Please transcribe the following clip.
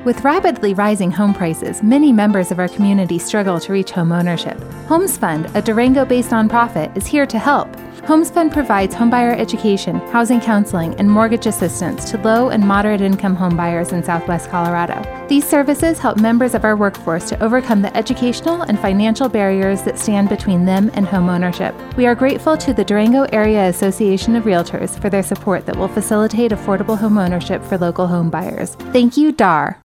With rapidly rising home prices, many members of our community struggle to reach home ownership. Homes Fund, a Durango-based nonprofit, is here to help. Homes Fund provides homebuyer education, housing counseling, and mortgage assistance to low and moderate-income homebuyers in Southwest Colorado. These services help members of our workforce to overcome the educational and financial barriers that stand between them and homeownership. We are grateful to the Durango Area Association of Realtors for their support that will facilitate affordable homeownership for local homebuyers. Thank you, DAR.